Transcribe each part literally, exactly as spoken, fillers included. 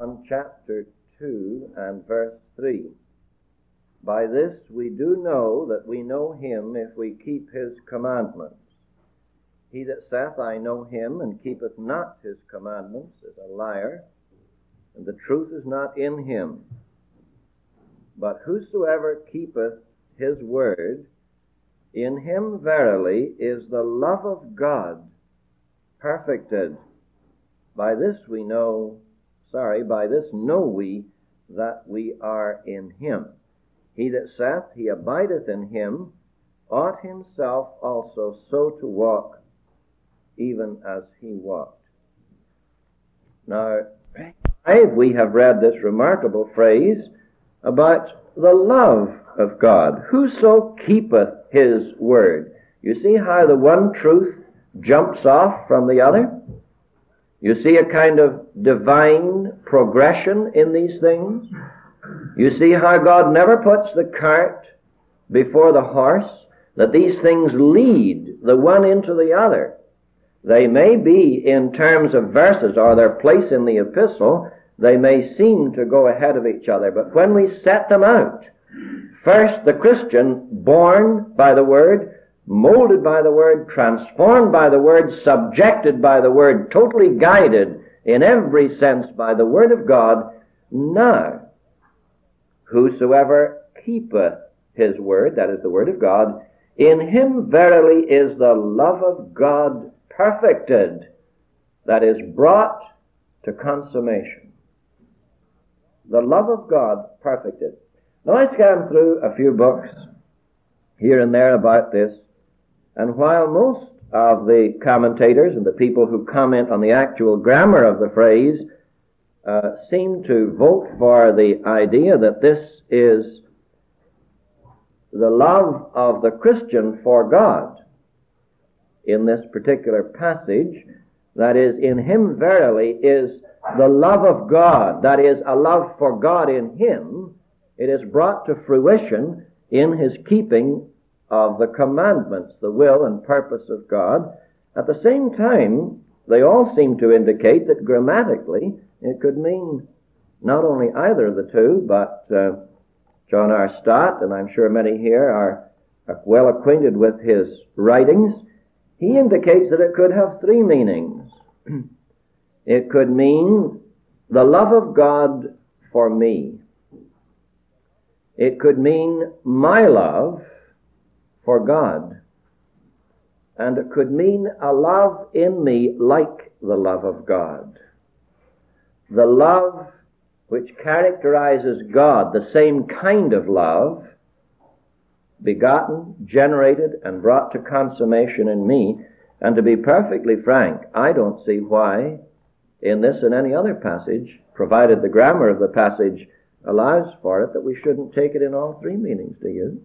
On chapter two and verse three. By this we do know that we know him if we keep his commandments. He that saith, I know him, and keepeth not his commandments, is a liar, and the truth is not in him. But whosoever keepeth his word, in him verily is the love of God perfected. By this we know, sorry, by this know we that we are in him. He that saith he abideth in him ought himself also so to walk, even as he walked. Now, we have read this remarkable phrase about the love of God. Whoso keepeth his word. You see how the one truth jumps off from the other? You see a kind of divine progression in these things? You see how God never puts the cart before the horse, that these things lead the one into the other. They may be, in terms of verses or their place in the epistle, they may seem to go ahead of each other. But when we set them out, first the Christian, born by the Word, molded by the Word, transformed by the Word, subjected by the Word, totally guided in every sense by the Word of God, now, whosoever keepeth his word, that is the word of God, in him verily is the love of God perfected, that is brought to consummation. The love of God perfected. Now I scanned through a few books here and there about this, and while most of the commentators and the people who comment on the actual grammar of the phrase Uh, seem to vote for the idea that this is the love of the Christian for God in this particular passage, that is, in him verily is the love of God, that is, a love for God in him. It is brought to fruition in his keeping of the commandments, the will and purpose of God. At the same time, they all seem to indicate that grammatically it could mean not only either of the two, but uh, John R. Stott, and I'm sure many here are, are well acquainted with his writings, he indicates that it could have three meanings. It could mean the love of God for me. It could mean my love for God. And it could mean a love in me like the love of God. The love which characterizes God, the same kind of love, begotten, generated, and brought to consummation in me. And to be perfectly frank, I don't see why in this and any other passage, provided the grammar of the passage allows for it, that we shouldn't take it in all three meanings, do you?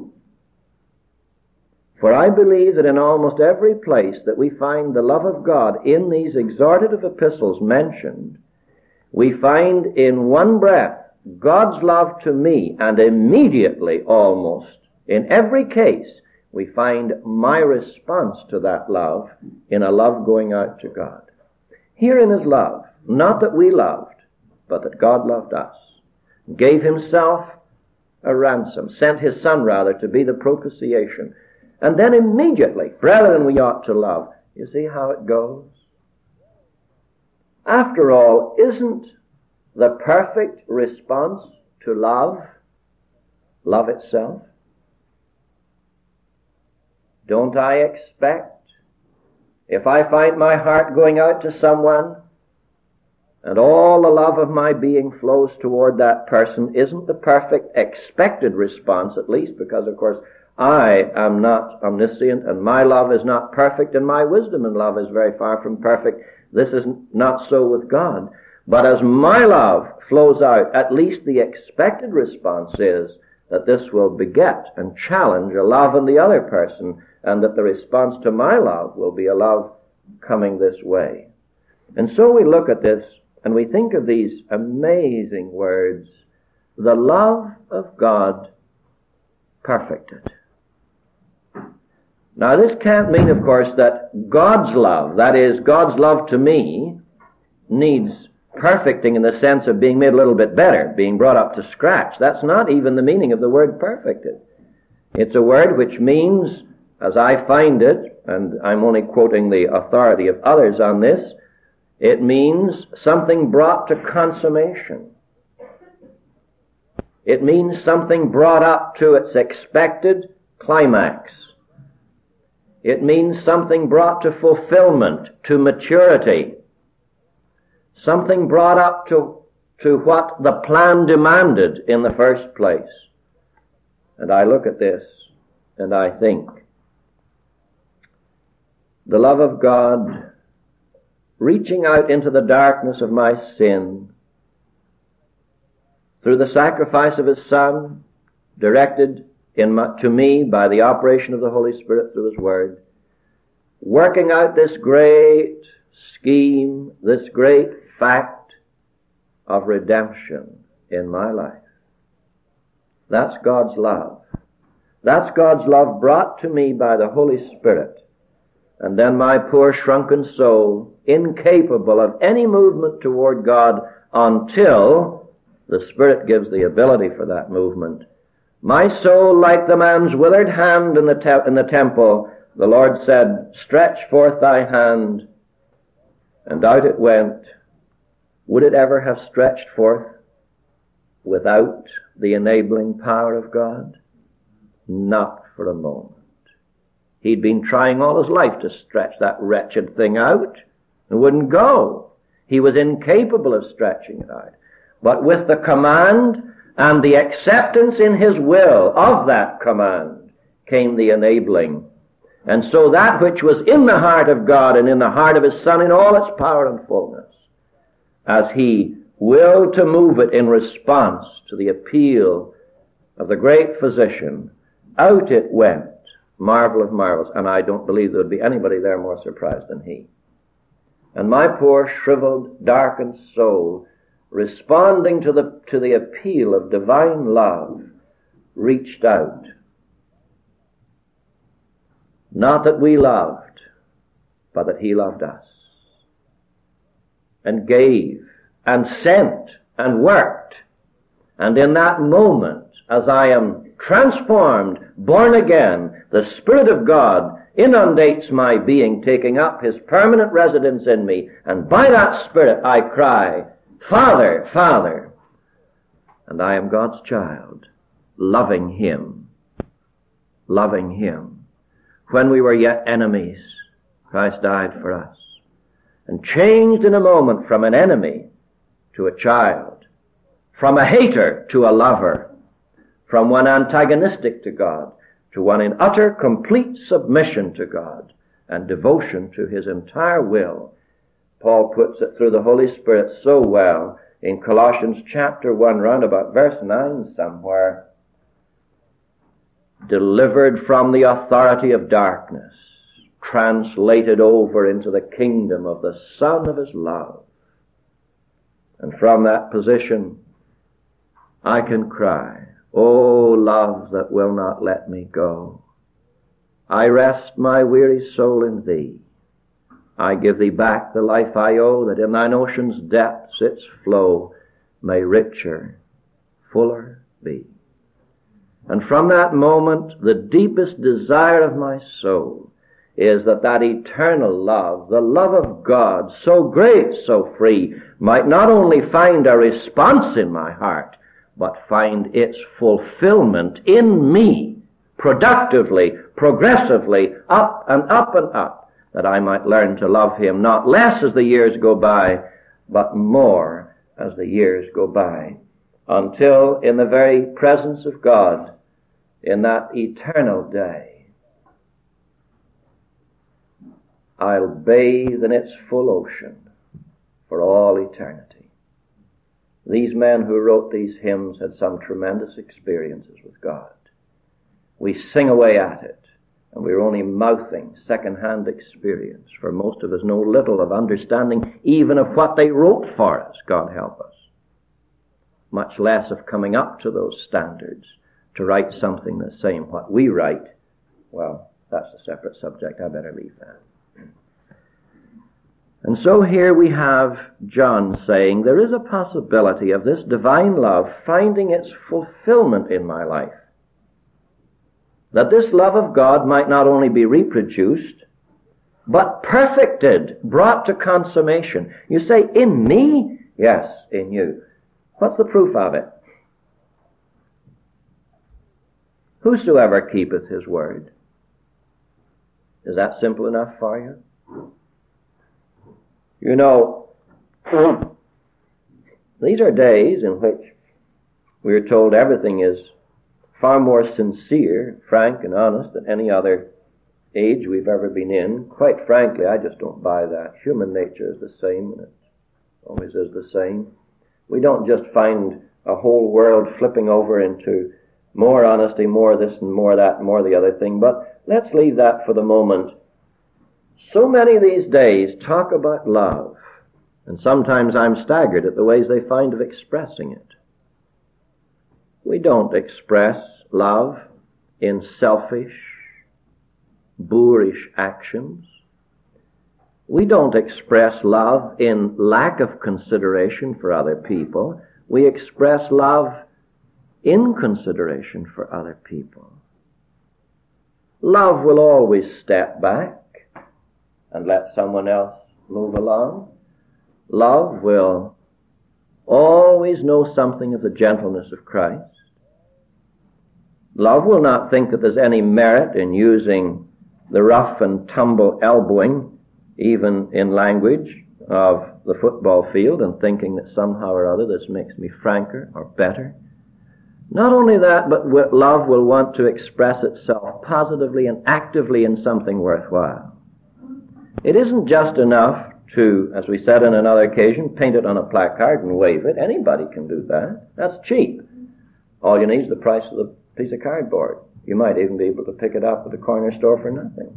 For I believe that in almost every place that we find the love of God in these exhortative epistles mentioned, we find in one breath God's love to me, and immediately almost, in every case, we find my response to that love in a love going out to God. Herein is love, not that we loved, but that God loved us, gave himself a ransom, sent his Son rather to be the propitiation, and then immediately, brethren, we ought to love. You see how it goes? After all, isn't the perfect response to love love itself? Don't I expect, if I find my heart going out to someone, and all the love of my being flows toward that person, isn't the perfect expected response, at least, because of course I am not omniscient, and my love is not perfect, and my wisdom in love is very far from perfect. This is not so with God. But as my love flows out, at least the expected response is that this will beget and challenge a love in the other person, and that the response to my love will be a love coming this way. And so we look at this, and we think of these amazing words, the love of God perfected. Now this can't mean, of course, that God's love, that is, God's love to me, needs perfecting in the sense of being made a little bit better, being brought up to scratch. That's not even the meaning of the word perfected. It's a word which means, as I find it, and I'm only quoting the authority of others on this, it means something brought to consummation. It means something brought up to its expected climax. It means something brought to fulfillment, to maturity. Something brought up to, to what the plan demanded in the first place. And I look at this and I think, the love of God reaching out into the darkness of my sin through the sacrifice of His Son, directed in my, to me by the operation of the Holy Spirit through His Word, working out this great scheme, this great fact of redemption in my life. That's God's love. That's God's love brought to me by the Holy Spirit. And then my poor shrunken soul, incapable of any movement toward God until the Spirit gives the ability for that movement. My soul, like the man's withered hand in the, te- in the temple, the Lord said, stretch forth thy hand. And out it went. Would it ever have stretched forth without the enabling power of God? Not for a moment. He'd been trying all his life to stretch that wretched thing out. It wouldn't go. He was incapable of stretching it out. But with the command and the acceptance in his will of that command came the enabling. And so that which was in the heart of God and in the heart of His Son in all its power and fullness, as He willed to move it in response to the appeal of the great physician, out it went. Marvel of marvels. And I don't believe there would be anybody there more surprised than he. And my poor shriveled, darkened soul, responding to the, to the appeal of divine love, reached out. Not that we loved, but that He loved us. And gave, and sent, and worked. And in that moment, as I am transformed, born again, the Spirit of God inundates my being, taking up His permanent residence in me. And by that Spirit I cry, Father, Father. And I am God's child, loving Him, loving Him. When we were yet enemies, Christ died for us. And changed in a moment from an enemy to a child, from a hater to a lover, from one antagonistic to God to one in utter, complete submission to God and devotion to His entire will. Paul puts it through the Holy Spirit so well in Colossians chapter one, round about verse nine somewhere. Delivered from the authority of darkness, translated over into the kingdom of the Son of His love. And from that position, I can cry, O love that will not let me go. I rest my weary soul in Thee. I give Thee back the life I owe, that in Thine ocean's depths its flow may richer, fuller be. And from that moment, the deepest desire of my soul is that that eternal love, the love of God, so great, so free, might not only find a response in my heart, but find its fulfillment in me, productively, progressively, up and up and up, that I might learn to love Him not less as the years go by, but more as the years go by, until in the very presence of God, in that eternal day, I'll bathe in its full ocean for all eternity. These men who wrote these hymns had some tremendous experiences with God. We sing away at it, and we're only mouthing second-hand experience, for most of us know little of understanding even of what they wrote for us, God help us, much less of coming up to those standards to write something the same. What we write, well, that's a separate subject. I better leave that. And so here we have John saying, there is a possibility of this divine love finding its fulfillment in my life. That this love of God might not only be reproduced, but perfected, brought to consummation. You say, in me? Yes, in you. What's the proof of it? Whosoever keepeth his word. Is that simple enough for you? You know, these are days in which we are told everything is far more sincere, frank, and honest than any other age we've ever been in. Quite frankly, I just don't buy that. Human nature is the same, and it always is the same. We don't just find a whole world flipping over into more honesty, more this and more that, and more the other thing, but let's leave that for the moment. So many these days talk about love, and sometimes I'm staggered at the ways they find of expressing it. We don't express love in selfish, boorish actions. We don't express love in lack of consideration for other people. We express love in consideration for other people. Love will always step back and let someone else move along. Love will always know something of the gentleness of Christ. Love will not think that there's any merit in using the rough and tumble elbowing, even in language, of the football field, and thinking that somehow or other this makes me franker or better. Not only that, but love will want to express itself positively and actively in something worthwhile. It isn't just enough to, as we said on another occasion, paint it on a placard and wave it. Anybody can do that. That's cheap. All you need is the price of the piece of cardboard. You might even be able to pick it up at the corner store for nothing.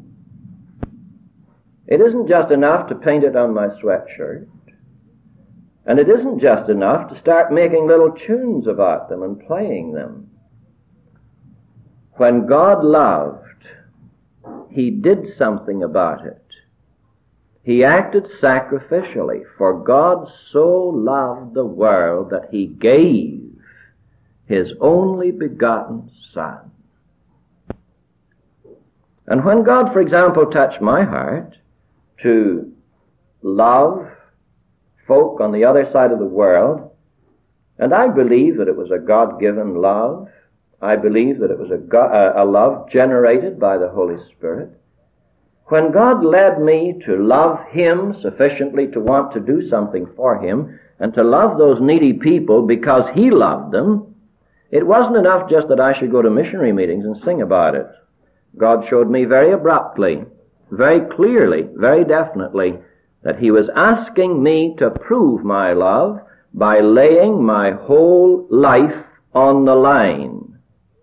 It isn't just enough to paint it on my sweatshirt. And it isn't just enough to start making little tunes about them and playing them. When God loved, He did something about it. He acted sacrificially, for God so loved the world that He gave His only begotten Son. And when God, for example, touched my heart to love folk on the other side of the world, and I believe that it was a God-given love, I believe that it was a, God, a love generated by the Holy Spirit, when God led me to love Him sufficiently to want to do something for Him, and to love those needy people because He loved them, it wasn't enough just that I should go to missionary meetings and sing about it. God showed me very abruptly, very clearly, very definitely, that He was asking me to prove my love by laying my whole life on the line,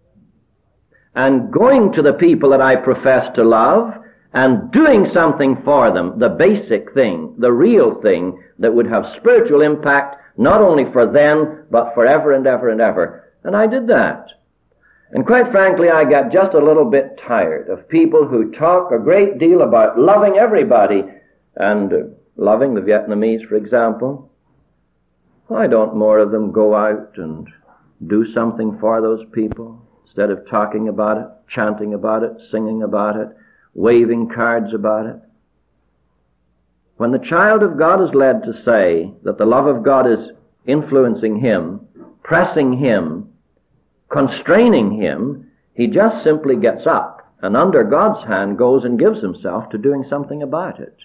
and going to the people that I profess to love, and doing something for them, the basic thing, the real thing that would have spiritual impact not only for them, but forever and ever and ever. And I did that. And quite frankly, I got just a little bit tired of people who talk a great deal about loving everybody, and uh, loving the Vietnamese, for example. Why don't more of them go out and do something for those people, instead of talking about it, chanting about it, singing about it, waving cards about it? When the child of God is led to say that the love of God is influencing him, pressing him, constraining him, he just simply gets up and under God's hand goes and gives himself to doing something about it.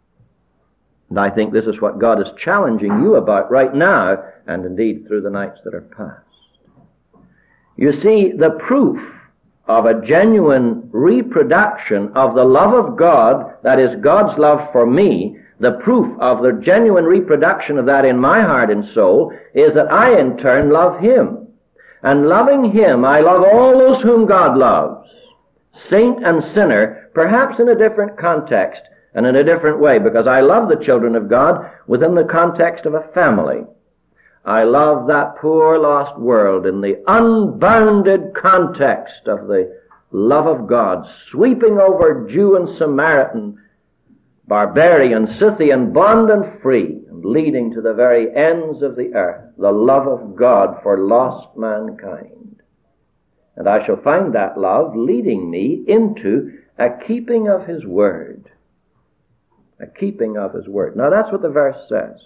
And I think this is what God is challenging you about right now, and indeed through the nights that are past. You see, the proof of a genuine reproduction of the love of God, that is God's love for me, the proof of the genuine reproduction of that in my heart and soul is that I in turn love Him. And loving Him, I love all those whom God loves, saint and sinner, perhaps in a different context and in a different way, because I love the children of God within the context of a family. I love that poor lost world in the unbounded context of the love of God, sweeping over Jew and Samaritan, barbarian, Scythian, bond and free, and leading to the very ends of the earth, the love of God for lost mankind. And I shall find that love leading me into a keeping of His word. A keeping of His word. Now that's what the verse says.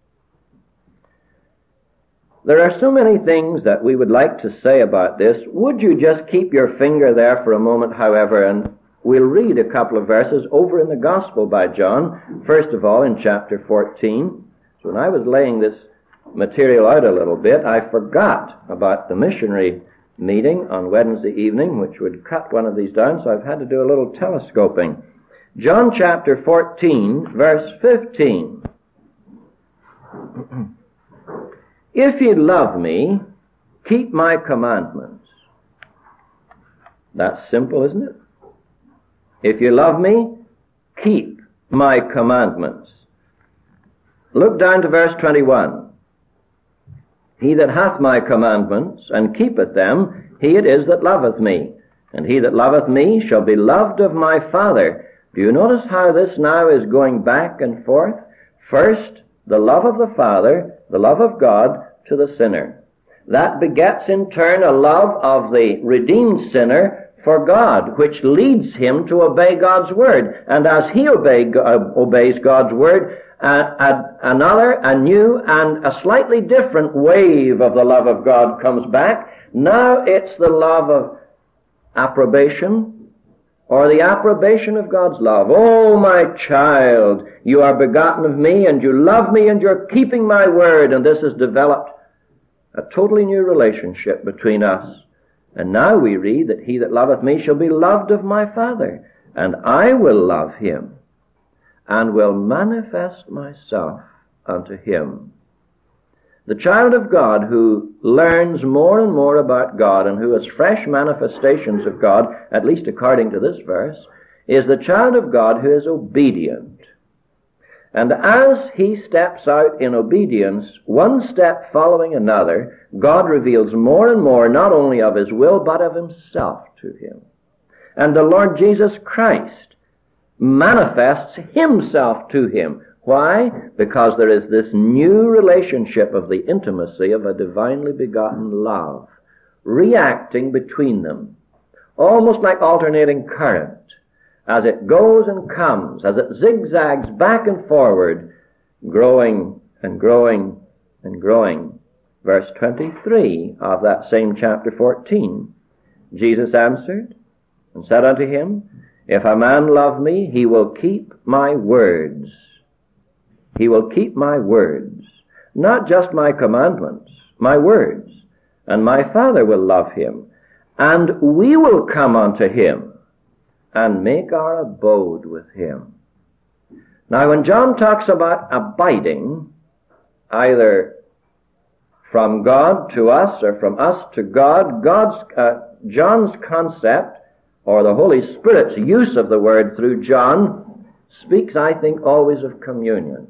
There are so many things that we would like to say about this. Would you just keep your finger there for a moment, however, and we'll read a couple of verses over in the Gospel by John, first of all in chapter fourteen. So when I was laying this material out a little bit, I forgot about the missionary meeting on Wednesday evening, which would cut one of these down, so I've had to do a little telescoping. John chapter fourteen, verse fifteen. If ye love me, keep my commandments. That's simple, isn't it? If you love me, keep my commandments. Look down to verse twenty-one. He that hath my commandments, and keepeth them, he it is that loveth me. And he that loveth me shall be loved of my Father. Do you notice how this now is going back and forth? First, the love of the Father, the love of God, to the sinner. That begets in turn a love of the redeemed sinner for God, which leads him to obey God's word. And as he obey, uh, obeys God's word, uh, uh, another, a new, and a slightly different wave of the love of God comes back. Now it's the love of approbation, or the approbation of God's love. Oh, my child, you are begotten of me, and you love me, and you're keeping my word. And this has developed a totally new relationship between us. And now we read that he that loveth me shall be loved of my Father, and I will love him, and will manifest myself unto him. The child of God who learns more and more about God and who has fresh manifestations of God, at least according to this verse, is the child of God who is obedient. And as he steps out in obedience, one step following another, God reveals more and more not only of His will but of Himself to him. And the Lord Jesus Christ manifests Himself to him. Why? Because there is this new relationship of the intimacy of a divinely begotten love, reacting between them, almost like alternating current. As it goes and comes, as it zigzags back and forward, growing and growing and growing. Verse twenty-three of that same chapter fourteen. Jesus answered and said unto him, If a man love me, he will keep my words. He will keep my words. Not just my commandments, my words. And my Father will love him. And we will come unto him and make our abode with him. Now when John talks about abiding, either from God to us or from us to God, God's, uh, John's concept, or the Holy Spirit's use of the word through John, speaks, I think, always of communion.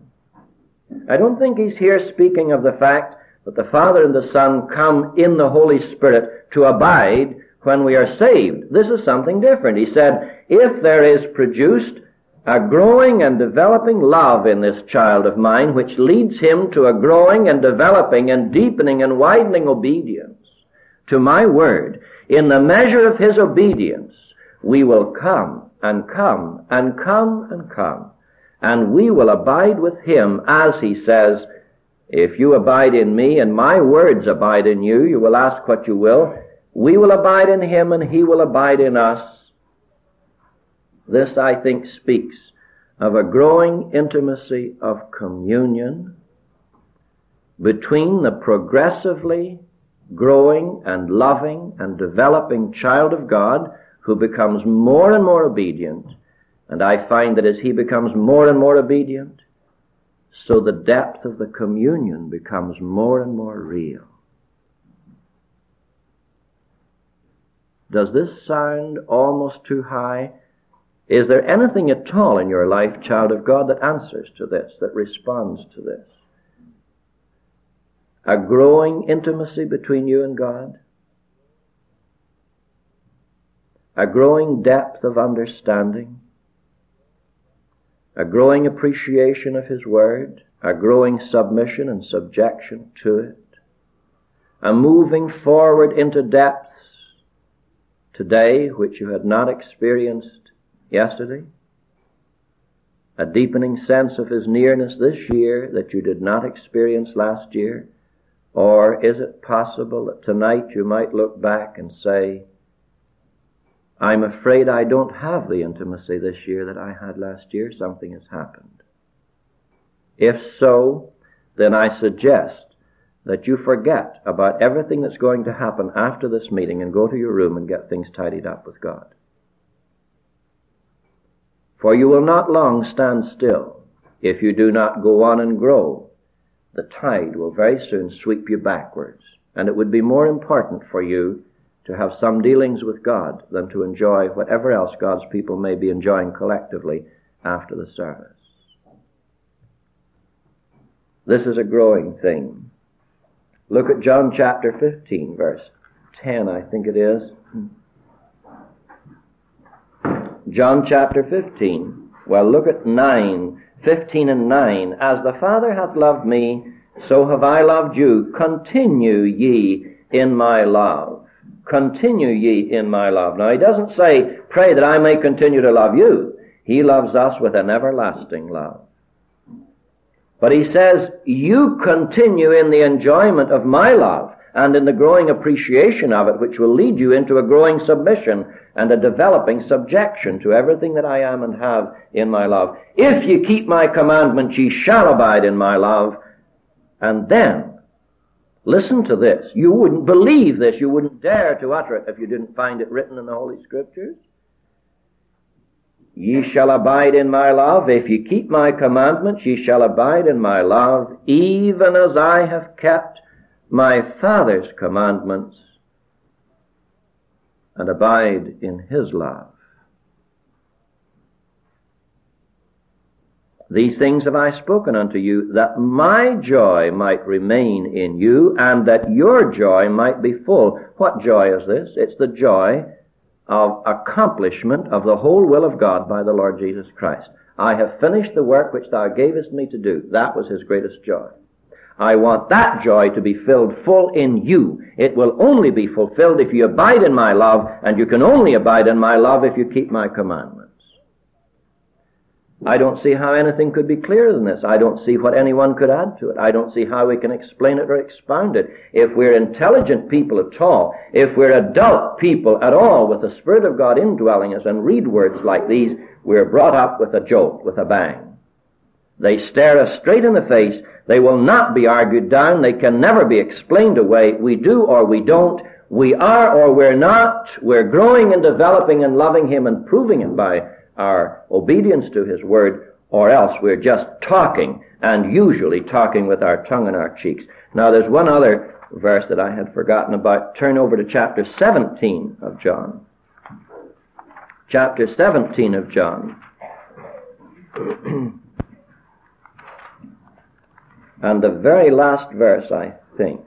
I don't think he's here speaking of the fact that the Father and the Son come in the Holy Spirit to abide when we are saved. This is something different. He said, if there is produced a growing and developing love in this child of mine, which leads him to a growing and developing and deepening and widening obedience to my word, in the measure of his obedience, we will come and come and come and come, and we will abide with him, as he says, if you abide in me and my words abide in you, you will ask what you will. We will abide in him and he will abide in us. This, I think, speaks of a growing intimacy of communion between the progressively growing and loving and developing child of God who becomes more and more obedient. And I find that as he becomes more and more obedient, so the depth of the communion becomes more and more real. Does this sound almost too high? Is there anything at all in your life, child of God, that answers to this, that responds to this? A growing intimacy between you and God? A growing depth of understanding? a growing appreciation of His Word, a growing submission and subjection to it, a moving forward into depths today which you had not experienced yesterday, a deepening sense of His nearness this year that you did not experience last year? Or is it possible that tonight you might look back and say, I'm afraid I don't have the intimacy this year that I had last year. Something has happened. If so, then I suggest that you forget about everything that's going to happen after this meeting and go to your room and get things tidied up with God. For you will not long stand still if you do not go on and grow. The tide will very soon sweep you backwards, and it would be more important for you to have some dealings with God than to enjoy whatever else God's people may be enjoying collectively after the service. This is a growing thing. Look at John chapter fifteen, verse ten, I think it is. John chapter fifteen. Well, look at nine, fifteen and nine. As the Father hath loved me, so have I loved you. Continue ye in my love. Continue ye in my love. Now, he doesn't say, pray that I may continue to love you. He loves us with an everlasting love. But he says, you continue in the enjoyment of my love and in the growing appreciation of it, which will lead you into a growing submission and a developing subjection to everything that I am and have in my love. If ye keep my commandments, ye shall abide in my love. And then, listen to this. You wouldn't believe this. You wouldn't dare to utter it if you didn't find it written in the Holy Scriptures. Ye shall abide in my love. If ye keep my commandments, ye shall abide in my love, even as I have kept my Father's commandments and abide in his love. These things have I spoken unto you, that my joy might remain in you, and that your joy might be full. What joy is this? It's the joy of accomplishment of the whole will of God by the Lord Jesus Christ. I have finished the work which thou gavest me to do. That was his greatest joy. I want that joy to be filled full in you. It will only be fulfilled if you abide in my love, and you can only abide in my love if you keep my commandments. I don't see how anything could be clearer than this. I don't see what anyone could add to it. I don't see how we can explain it or expound it. If we're intelligent people at all, if we're adult people at all with the Spirit of God indwelling us and read words like these, we're brought up with a jolt, with a bang. They stare us straight in the face. They will not be argued down. They can never be explained away. We do or we don't. We are or we're not. We're growing and developing and loving him and proving it by our obedience to his word, or else we're just talking, and usually talking with our tongue in our cheeks. Now there's one other verse that I had forgotten about. Turn over to chapter seventeen of John. Chapter seventeen of John. And the very last verse, I think.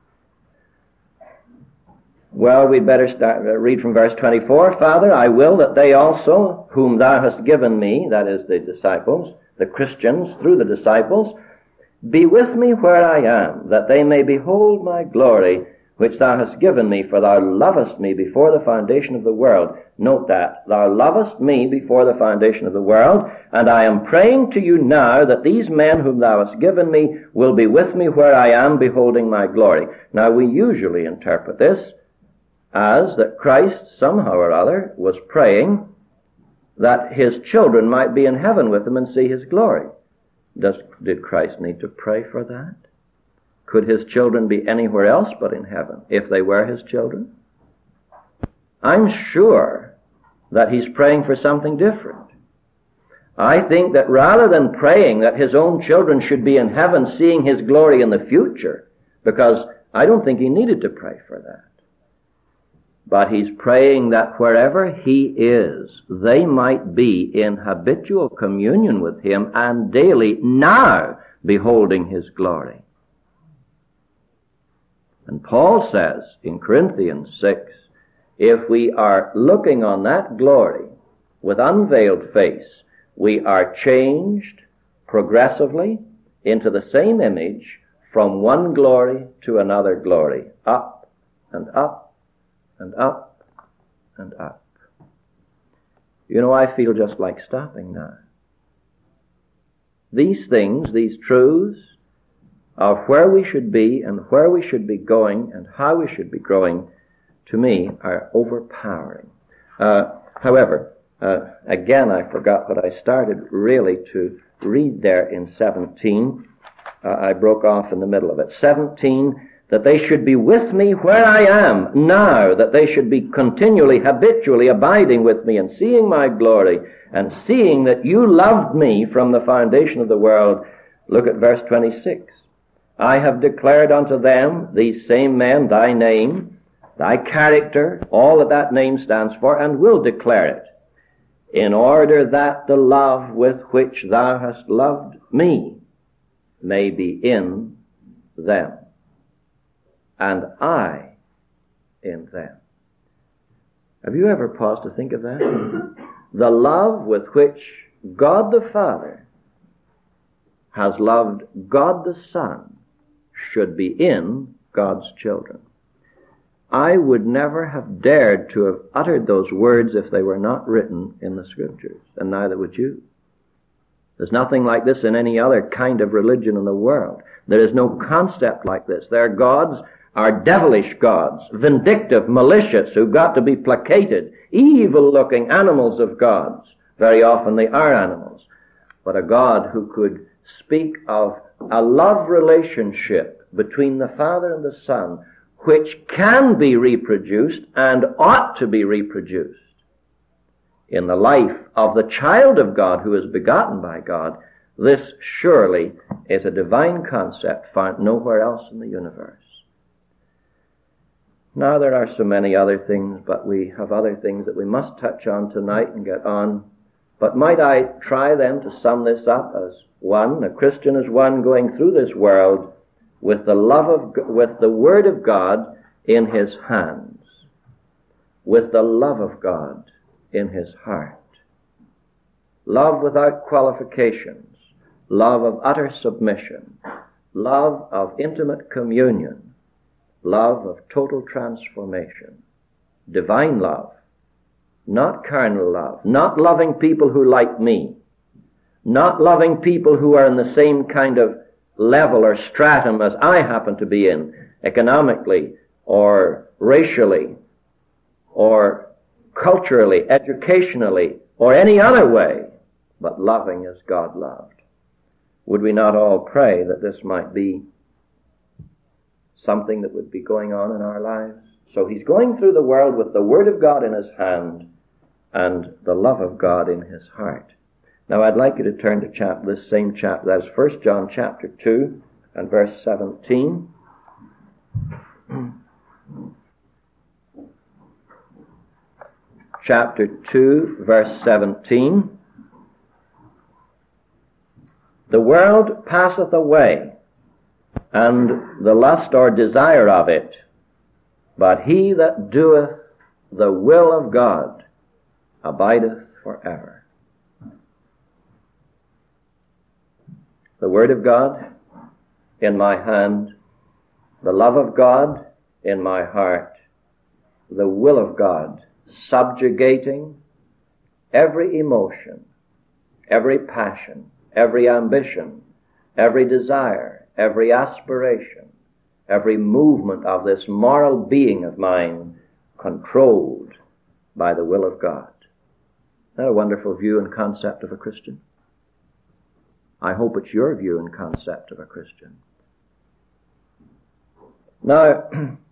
Well, we'd better start, uh, read from verse twenty-four. Father, I will that they also, whom thou hast given me, that is the disciples, the Christians, through the disciples, be with me where I am, that they may behold my glory, which thou hast given me, for thou lovest me before the foundation of the world. Note that. Thou lovest me before the foundation of the world, and I am praying to you now that these men whom thou hast given me will be with me where I am, beholding my glory. Now, we usually interpret this as that Christ, somehow or other, was praying that his children might be in heaven with him and see his glory. Does, did Christ need to pray for that? Could his children be anywhere else but in heaven if they were his children? I'm sure that he's praying for something different. I think that rather than praying that his own children should be in heaven seeing his glory in the future, because I don't think he needed to pray for that. But he's praying that wherever he is, they might be in habitual communion with him and daily now beholding his glory. And Paul says in Corinthians six, if we are looking on that glory with unveiled face, We are changed progressively into the same image from one glory to another glory, up and up and up and up. You know, I feel just like stopping now. These things, these truths of where we should be and where we should be going and how we should be growing, to me, are overpowering. Uh, however, uh, again, I forgot what I started really to read there in seventeen. Uh, I broke off in the middle of it. seventeen, that they should be with me where I am now, that they should be continually, habitually abiding with me and seeing my glory and seeing that you loved me from the foundation of the world. Look at verse twenty-six. I have declared unto them, these same men, thy name, thy character, all that that name stands for, and will declare it, in order that the love with which thou hast loved me may be in them, and I in them. Have you ever paused to think of that? The love with which God the Father has loved God the Son should be in God's children. I would never have dared to have uttered those words if they were not written in the Scriptures, and neither would you. There's nothing like this in any other kind of religion in the world. There is no concept like this. Their gods are devilish gods, vindictive, malicious, who've got to be placated, evil-looking animals of gods. Very often they are animals. But a God who could speak of a love relationship between the Father and the Son, which can be reproduced and ought to be reproduced in the life of the child of God who is begotten by God, this surely is a divine concept found nowhere else in the universe. Now there are so many other things, but we have other things that we must touch on tonight and get on. But might I try then to sum this up as one, a Christian is one going through this world with the love of, with the Word of God in his hands, with the love of God in his heart. Love without qualifications, love of utter submission, love of intimate communion, love of total transformation, divine love, not carnal love, not loving people who like me, not loving people who are in the same kind of level or stratum as I happen to be in, economically or racially or culturally, educationally, or any other way, but loving as God loved. Would we not all pray that this might be something that would be going on in our lives? So he's going through the world with the Word of God in his hand and the love of God in his heart. Now I'd like you to turn to chap- this same chapter, that's First John chapter two and verse seventeen. Chapter two, verse seventeen. The world passeth away, and the lust or desire of it, but he that doeth the will of God abideth forever. The Word of God in my hand, the love of God in my heart, the will of God subjugating every emotion, every passion, every ambition, every desire, every aspiration, every movement of this moral being of mine controlled by the will of God. Isn't that a wonderful view and concept of a Christian? I hope it's your view and concept of a Christian. Now,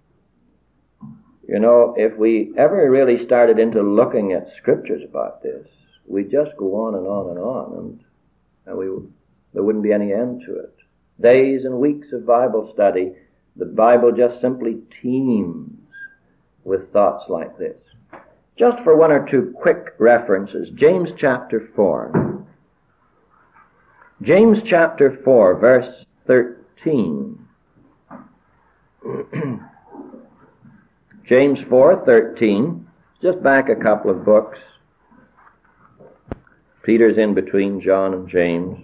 you know, if we ever really started into looking at scriptures about this, we'd just go on and on and on, and, and we, there wouldn't be any end to it. Days and weeks of Bible study, the Bible just simply teems with thoughts like this. Just for one or two quick references, James chapter four. James chapter four, verse thirteen. James four thirteen. Just back a couple of books. Peter's in between John and James.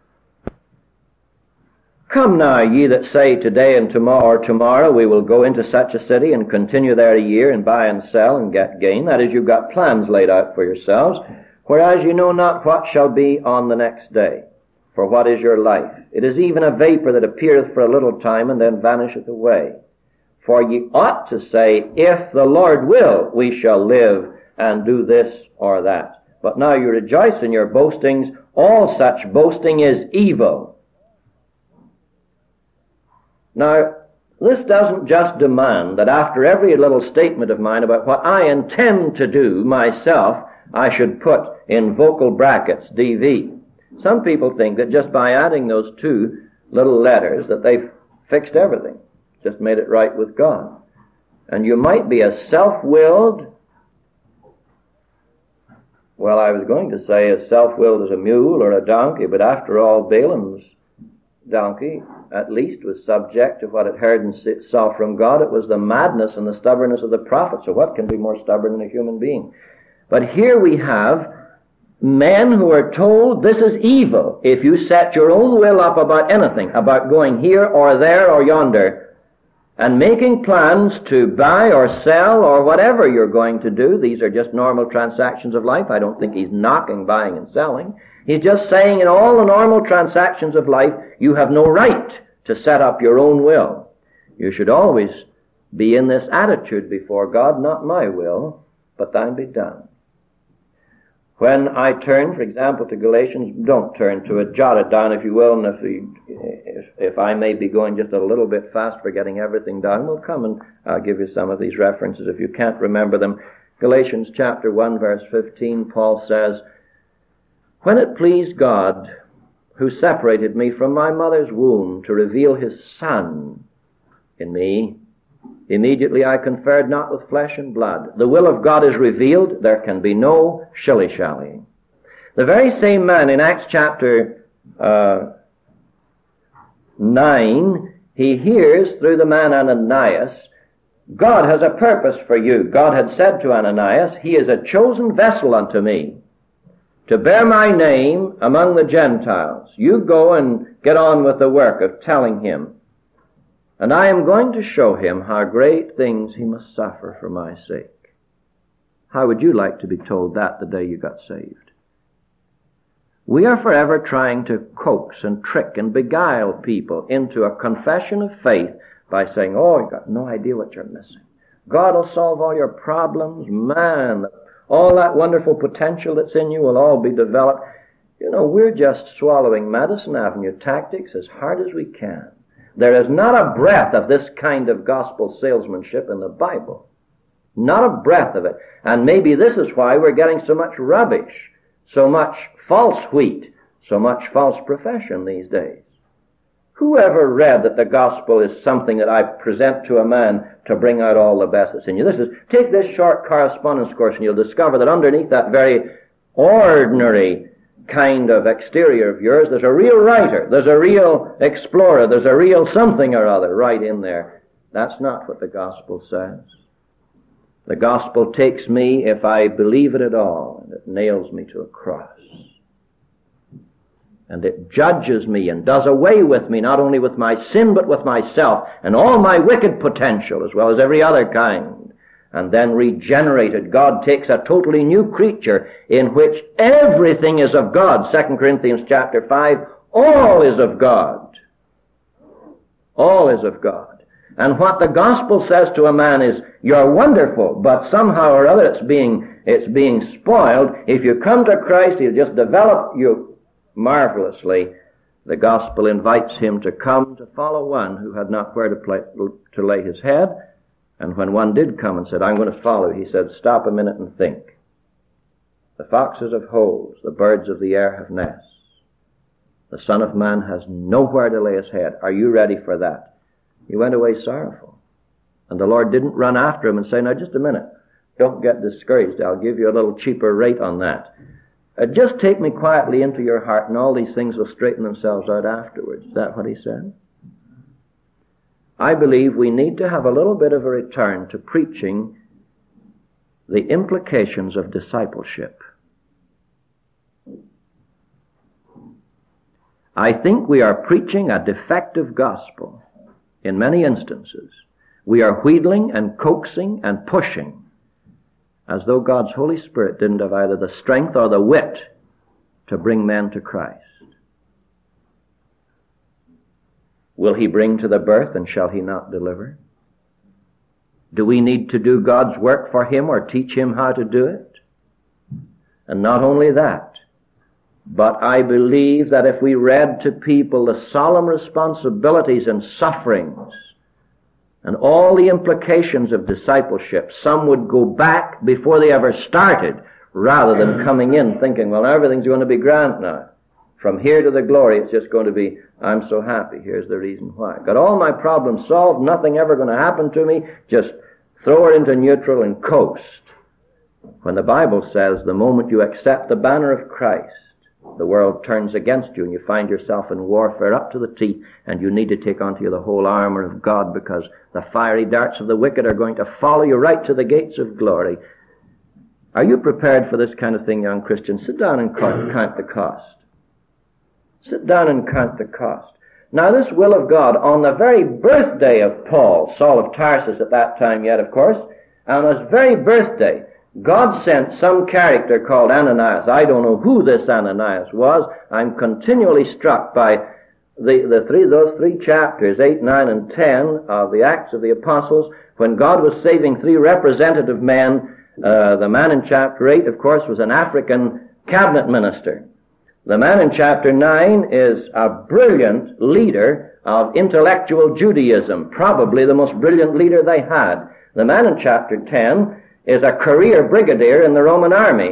Come now, ye that say today and tomorrow or tomorrow we will go into such a city and continue there a year and buy and sell and get gain. That is, you've got plans laid out for yourselves, whereas you know not what shall be on the next day. For what is your life? It is even a vapor that appeareth for a little time and then vanisheth away. For ye ought to say, if the Lord will, we shall live and do this or that. But now you rejoice in your boastings. All such boasting is evil. Now, this doesn't just demand that after every little statement of mine about what I intend to do myself, I should put in vocal brackets D V. Some people think that just by adding those two little letters that they've fixed everything, just made it right with God. And you might be as self-willed, well, I was going to say as self-willed as a mule or a donkey, but after all, Balaam's donkey at least was subject to what it heard and saw from God. It was the madness and the stubbornness of the prophet. So what can be more stubborn than a human being? But here we have men who are told this is evil if you set your own will up about anything, about going here or there or yonder, and making plans to buy or sell or whatever you're going to do. These are just normal transactions of life. I don't think he's knocking buying and selling. He's just saying in all the normal transactions of life, you have no right to set up your own will. You should always be in this attitude before God, not my will, but thine be done. When I turn, for example, to Galatians, don't turn to it, jot it down if you will, and if, you, if, if I may be going just a little bit fast for getting everything done, we'll come and I'll give you some of these references if you can't remember them. Galatians chapter one, verse fifteen, Paul says, when it pleased God, who separated me from my mother's womb to reveal his Son in me, immediately I conferred not with flesh and blood. The will of God is revealed. There can be no shilly-shallying. The very same man in Acts chapter uh, nine, he hears through the man Ananias, God has a purpose for you. God had said to Ananias, he is a chosen vessel unto me, to bear my name among the Gentiles. You go and get on with the work of telling him. And I am going to show him how great things he must suffer for my sake. How would you like to be told that the day you got saved? We are forever trying to coax and trick and beguile people into a confession of faith by saying, oh, you've got no idea what you're missing. God will solve all your problems. Man, all that wonderful potential that's in you will all be developed. You know, we're just swallowing Madison Avenue tactics as hard as we can. There is not a breath of this kind of gospel salesmanship in the Bible. Not a breath of it. And maybe this is why we're getting so much rubbish, so much false wheat, so much false profession these days. Who ever read that the gospel is something that I present to a man to bring out all the best that's in you? This is, take this short correspondence course and you'll discover that underneath that very ordinary kind of exterior of yours, there's a real writer, there's a real explorer, there's a real something or other right in there. That's not what the gospel says. The gospel takes me, if I believe it at all, and it nails me to a cross. And it judges me and does away with me, not only with my sin, but with myself and all my wicked potential, as well as every other kind. And then regenerated, God takes a totally new creature in which everything is of God. Second Corinthians chapter five, all is of God. All is of God. And what the gospel says to a man is, you're wonderful, but somehow or other it's being, it's being spoiled. If you come to Christ, He'll just develop you marvelously. The gospel invites him to come to follow one who had not where to, play, to lay his head. And when one did come and said, I'm going to follow, he said, stop a minute and think. The foxes have holes, the birds of the air have nests. The Son of Man has nowhere to lay his head. Are you ready for that? He went away sorrowful. And the Lord didn't run after him and say, now just a minute, don't get discouraged. I'll give you a little cheaper rate on that. Uh, just take me quietly into your heart and all these things will straighten themselves out afterwards. Is that what he said? I believe we need to have a little bit of a return to preaching the implications of discipleship. I think we are preaching a defective gospel in many instances. We are wheedling and coaxing and pushing as though God's Holy Spirit didn't have either the strength or the wit to bring men to Christ. Will he bring to the birth, and shall he not deliver? Do we need to do God's work for him or teach him how to do it? And not only that, but I believe that if we read to people the solemn responsibilities and sufferings and all the implications of discipleship, some would go back before they ever started, rather than coming in thinking, well, everything's going to be grand now. From here to the glory, it's just going to be, I'm so happy. Here's the reason why. Got all my problems solved, nothing ever going to happen to me, just throw it into neutral and coast. When the Bible says the moment you accept the banner of Christ, the world turns against you and you find yourself in warfare up to the teeth, and you need to take onto you the whole armor of God, because the fiery darts of the wicked are going to follow you right to the gates of glory. Are you prepared for this kind of thing, young Christian? Sit down and count the cost. Sit down and count the cost. Now, this will of God, on the very birthday of Paul, Saul of Tarsus at that time yet, of course, on his very birthday, God sent some character called Ananias. I don't know who this Ananias was. I'm continually struck by the, the three, those three chapters, eight, nine, and ten of the Acts of the Apostles, when God was saving three representative men. Uh, the man in chapter eight, of course, was an African cabinet minister. The man in chapter nine is a brilliant leader of intellectual Judaism, probably the most brilliant leader they had. The man in chapter ten is a career brigadier in the Roman army.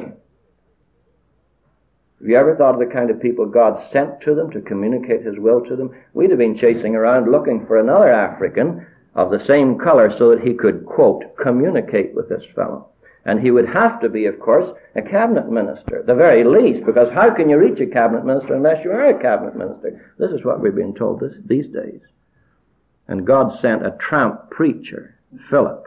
Have you ever thought of the kind of people God sent to them to communicate his will to them? We'd have been chasing around looking for another African of the same color so that he could, quote, communicate with this fellow. And he would have to be, of course, a cabinet minister, at the very least, because how can you reach a cabinet minister unless you are a cabinet minister? This is what we've been told this, these days. And God sent a tramp preacher, Philip,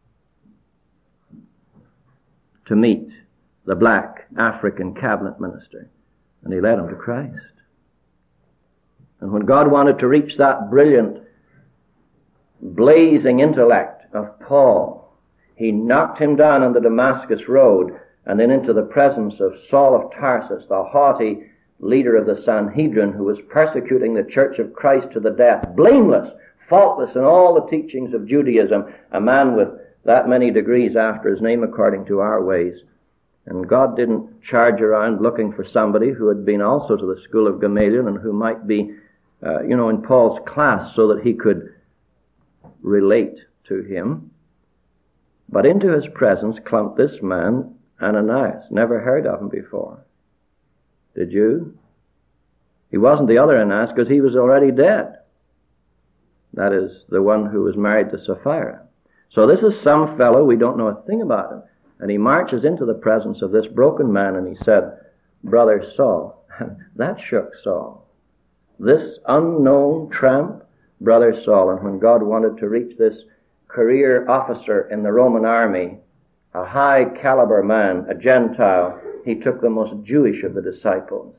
to meet the black African cabinet minister, and he led him to Christ. And when God wanted to reach that brilliant, blazing intellect of Paul, he knocked him down on the Damascus road and then into the presence of Saul of Tarsus, the haughty leader of the Sanhedrin, who was persecuting the church of Christ to the death, blameless, faultless in all the teachings of Judaism, a man with that many degrees after his name according to our ways. And God didn't charge around looking for somebody who had been also to the school of Gamaliel and who might be, uh, you know, in Paul's class so that he could relate to him. But into his presence clumped this man, Ananias. Never heard of him before. Did you? He wasn't the other Ananias because he was already dead. That is, the one who was married to Sapphira. So this is some fellow, we don't know a thing about him. And he marches into the presence of this broken man and he said, Brother Saul. That shook Saul. This unknown tramp, Brother Saul. And when God wanted to reach this career officer in the Roman army, a high caliber man, a Gentile, he took the most Jewish of the disciples,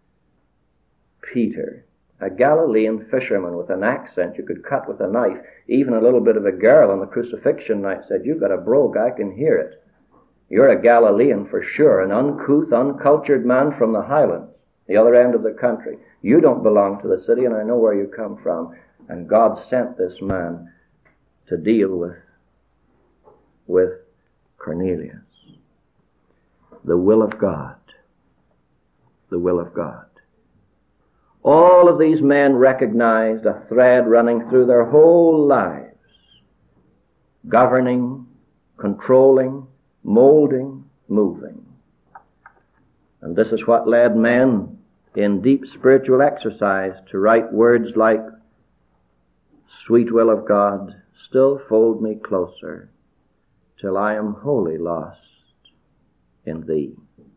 Peter, a Galilean fisherman with an accent you could cut with a knife. Even a little bit of a girl on the crucifixion night said, you've got a brogue, I can hear it. You're a Galilean for sure, an uncouth, uncultured man from the highlands, the other end of the country. You don't belong to the city, and I know where you come from. And God sent this man to deal with, with Cornelius. The will of God. The will of God. All of these men recognized a thread running through their whole lives, governing, controlling, molding, moving. And this is what led men in deep spiritual exercise to write words like, Sweet will of God, still fold me closer, till I am wholly lost in Thee.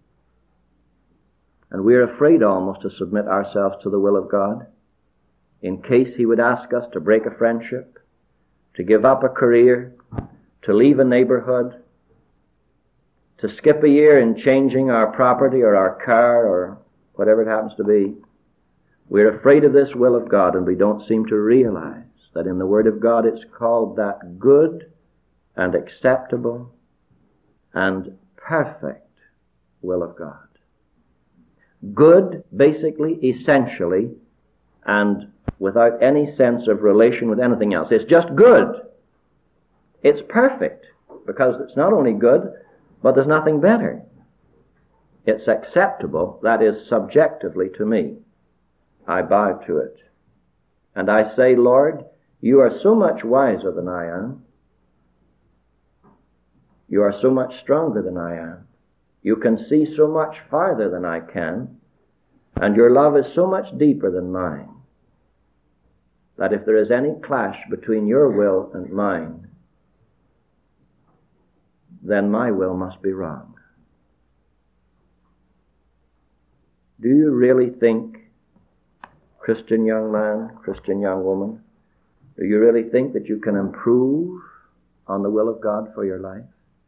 And we are afraid almost to submit ourselves to the will of God, in case He would ask us to break a friendship, to give up a career, to leave a neighborhood, to skip a year in changing our property or our car or whatever it happens to be. We're afraid of this will of God, and we don't seem to realize that in the Word of God it's called that good and acceptable and perfect will of God. Good, basically, essentially, and without any sense of relation with anything else. It's just good. It's perfect, because it's not only good, but there's nothing better. It's acceptable, that is, subjectively to me. I bow to it. And I say, Lord, you are so much wiser than I am. You are so much stronger than I am. You can see so much farther than I can. And your love is so much deeper than mine, that if there is any clash between your will and mine, then my will must be wrong. Do you really think, Christian young man, Christian young woman, do you really think that you can improve on the will of God for your life?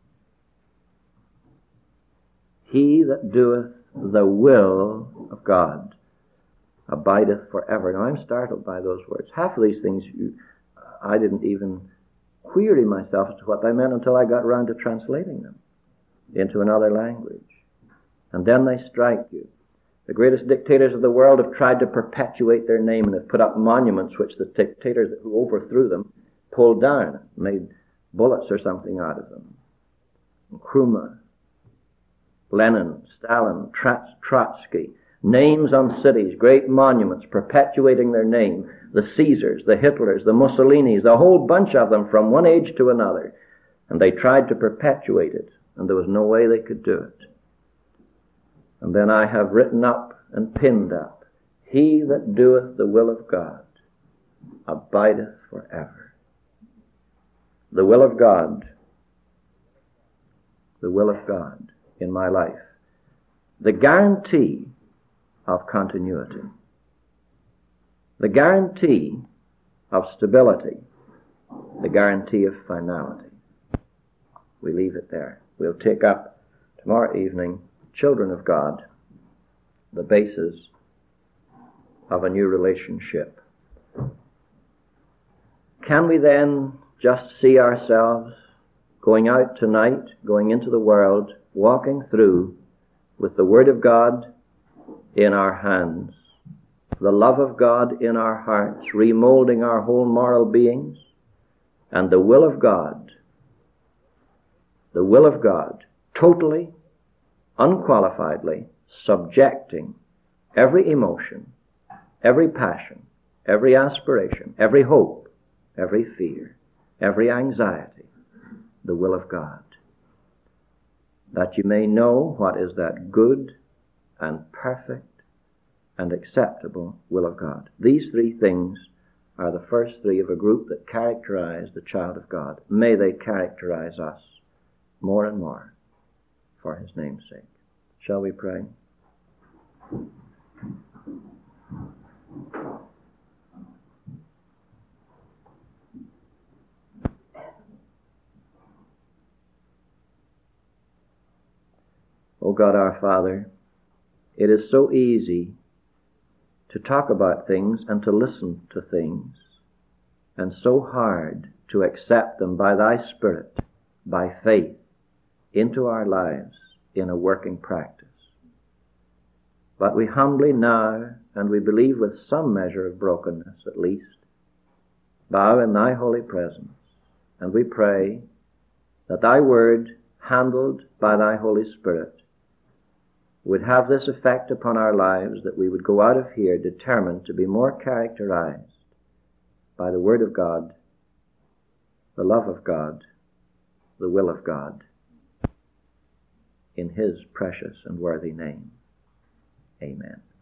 He that doeth the will of God abideth forever. Now, I'm startled by those words. Half of these things you, I didn't even query myself as to what they meant until I got around to translating them into another language. And then they strike you. The greatest dictators of the world have tried to perpetuate their name and have put up monuments which the dictators who overthrew them pulled down, made bullets or something out of them. Nkrumah, Lenin, Stalin, Trotsky, names on cities, great monuments perpetuating their name, the Caesars, the Hitlers, the Mussolinis, a whole bunch of them from one age to another. And they tried to perpetuate it, and there was no way they could do it. And then I have written up and pinned up, he that doeth the will of God abideth forever. The will of God, the will of God in my life. The guarantee of continuity. The guarantee of stability. The guarantee of finality. We leave it there. We'll take up tomorrow evening, children of God, the basis of a new relationship. Can we then just see ourselves going out tonight, going into the world, walking through with the Word of God in our hands, the love of God in our hearts, remolding our whole moral beings, and the will of God, the will of God, totally, unqualifiedly subjecting every emotion, every passion, every aspiration, every hope, every fear, every anxiety, the will of God, that you may know what is that good and perfect and acceptable will of God. These three things are the first three of a group that characterize the child of God. May they characterize us more and more for His name's sake. Shall we pray? O God our Father, it is so easy to talk about things and to listen to things, and so hard to accept them by Thy Spirit, by faith, into our lives in a working practice. But we humbly now, and we believe with some measure of brokenness at least, bow in Thy holy presence, and we pray that Thy Word, handled by Thy Holy Spirit, would have this effect upon our lives, that we would go out of here determined to be more characterized by the Word of God, the love of God, the will of God, in His precious and worthy name. Amen.